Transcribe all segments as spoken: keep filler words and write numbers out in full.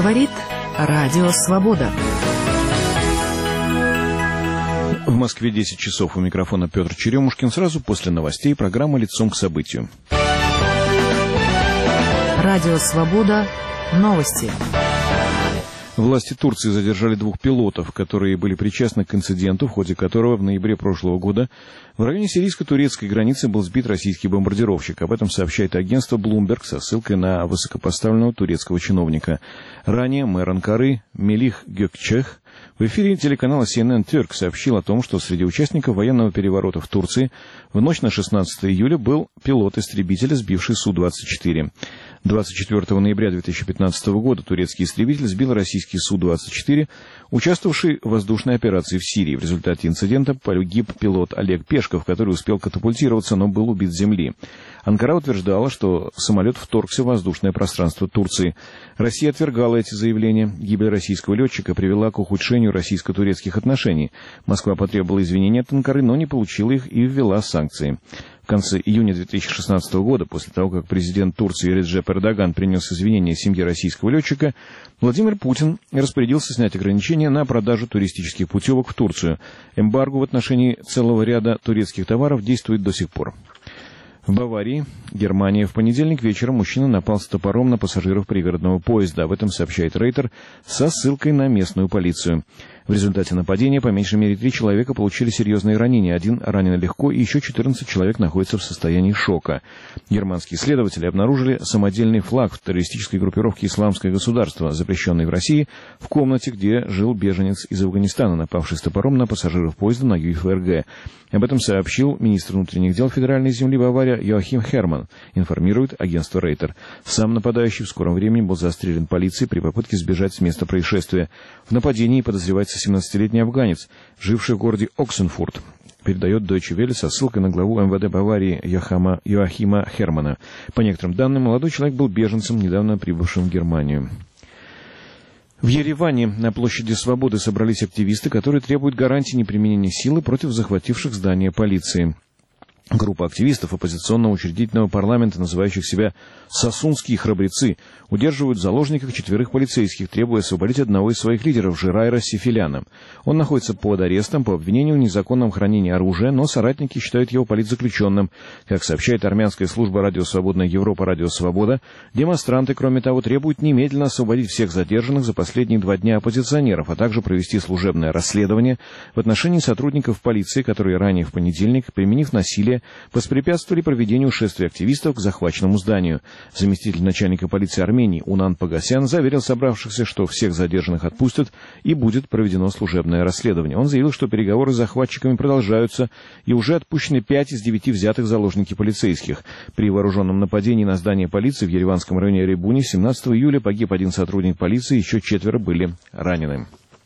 Говорит Радио Свобода. В Москве десять часов. У микрофона Петр Черемушкин. Сразу после новостей программа «Лицом к событию». Радио Свобода. Новости. Власти Турции задержали двух пилотов, которые были причастны к инциденту, в ходе которого в ноябре прошлого года в районе сирийско-турецкой границы был сбит российский бомбардировщик. Об этом сообщает агентство Bloomberg со ссылкой на высокопоставленного турецкого чиновника. Ранее мэр Анкары Мелих Гёкчех в эфире телеканала си эн эн Turk сообщил о том, что среди участников военного переворота в Турции в ночь на шестнадцатое июля был пилот истребителя, сбивший Су двадцать четыре. двадцать четвёртого ноября две тысячи пятнадцатого года турецкий истребитель сбил российский Су двадцать четыре, участвовавший в воздушной операции в Сирии. В результате инцидента погиб пилот Олег Пешков, который успел катапультироваться, но был убит с земли. Анкара утверждала, что самолет вторгся в воздушное пространство Турции. Россия отвергала эти заявления. Гибель российского летчика привела к ухудшению российско-турецких отношений. Москва потребовала извинений от Анкары, но не получила их и ввела санкции. В конце июня две тысячи шестнадцатого года, после того, как президент Турции Реджеп Эрдоган принес извинения семье российского летчика, Владимир Путин распорядился снять ограничения на продажу туристических путевок в Турцию. Эмбарго в отношении целого ряда турецких товаров действует до сих пор. В Баварии, Германия, в понедельник вечером мужчина напал с топором на пассажиров пригородного поезда. Об этом сообщает Рейтер со ссылкой на местную полицию. В результате нападения по меньшей мере три человека получили серьезные ранения. Один ранен легко, и еще четырнадцать человек находятся в состоянии шока. Германские следователи обнаружили самодельный флаг в террористической группировке «Исламское государство», запрещенной в России, в комнате, где жил беженец из Афганистана, напавший с топором на пассажиров поезда на ЮФРГ. Об этом сообщил министр внутренних дел федеральной земли Бавария Йоахим Херман, информирует агентство Рейтер. Сам нападающий в скором времени был застрелен полицией при попытке сбежать с места происшествия. В нападении подозревается семнадцатилетний афганец, живший в городе Оксенфурт, передает Deutsche Welle со ссылкой на главу эм вэ дэ Баварии Йохама, Йоахима Хермана. По некоторым данным, молодой человек был беженцем, недавно прибывшим в Германию. В Ереване на площади Свободы собрались активисты, которые требуют гарантии неприменения силы против захвативших здание полиции. Группа активистов оппозиционного учредительного парламента, называющих себя «Сосунские храбрецы», удерживают в заложниках четверых полицейских, требуя освободить одного из своих лидеров, Жирайра Сефеляна. Он находится под арестом по обвинению в незаконном хранении оружия, но соратники считают его политзаключенным. Как сообщает армянская служба «Радио Свободная Европа» «Радио Свобода», демонстранты, кроме того, требуют немедленно освободить всех задержанных за последние два дня оппозиционеров, а также провести служебное расследование в отношении сотрудников полиции, которые ранее в понедельник, применив насилие, воспрепятствовали проведению шествия активистов к захваченному зданию. Заместитель начальника полиции Армении Унан Погасян заверил собравшихся, что всех задержанных отпустят и будет проведено служебное расследование. Он заявил, что переговоры с захватчиками продолжаются и уже отпущены пять из девяти взятых заложники полицейских. При вооруженном нападении на здание полиции в ереванском районе Ребуни семнадцатого июля погиб один сотрудник полиции, еще четверо были ранены.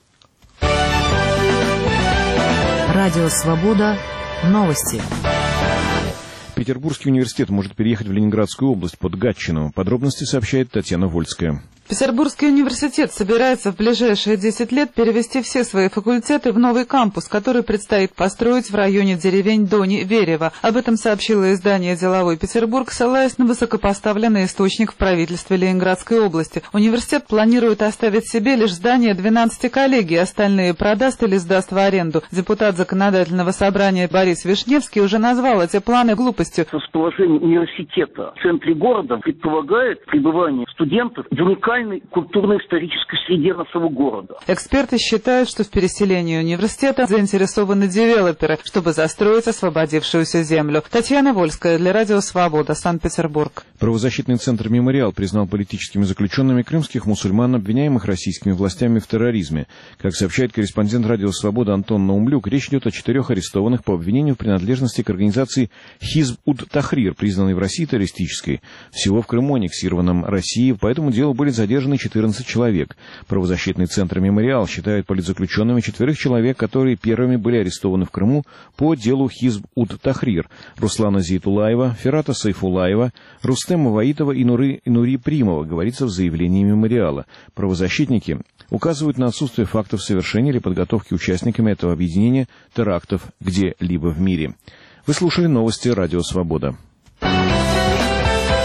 Радио Свобода. Новости. Петербургский университет может переехать в Ленинградскую область под Гатчину. Подробности сообщает Татьяна Вольская. Петербургский университет собирается в ближайшие десять лет перевести все свои факультеты в новый кампус, который предстоит построить в районе деревень Дони, Верево. Об этом сообщило издание «Деловой Петербург», ссылаясь на высокопоставленный источник в правительстве Ленинградской области. Университет планирует оставить себе лишь здание двенадцати коллегий, остальные продаст или сдаст в аренду. Депутат Законодательного собрания Борис Вишневский уже назвал эти планы глупостью. Расположение университета в центре города предполагает пребывание студентов в уникальном культурно-исторической среде нашего города. Эксперты считают, что в переселении университета заинтересованы девелоперы, чтобы застроить освободившуюся землю. Татьяна Вольская для Радио Свобода, Санкт-Петербург. Правозащитный центр «Мемориал» признал политическими заключенными крымских мусульман, обвиняемых российскими властями в терроризме. Как сообщает корреспондент Радио Свобода Антон Наумлюк, речь идет о четырех арестованных по обвинению в принадлежности к организации Хизб-уд-Тахрир, признанной в России террористической. Всего в Крыму, аннексированном Россией, по этому делу были задержаны четырнадцать человек. Правозащитный центр «Мемориал» считает политзаключенными четверых человек, которые первыми были арестованы в Крыму по делу Хизб-уд-Тахрир: Руслана Зейтулаева, Ферата Сайфулаева, Рустема Ваитова и Нуры, Нури Примова, говорится в заявлении «Мемориала». Правозащитники указывают на отсутствие фактов совершения или подготовки участниками этого объединения терактов где-либо в мире. Вы слушали новости «Радио Свобода».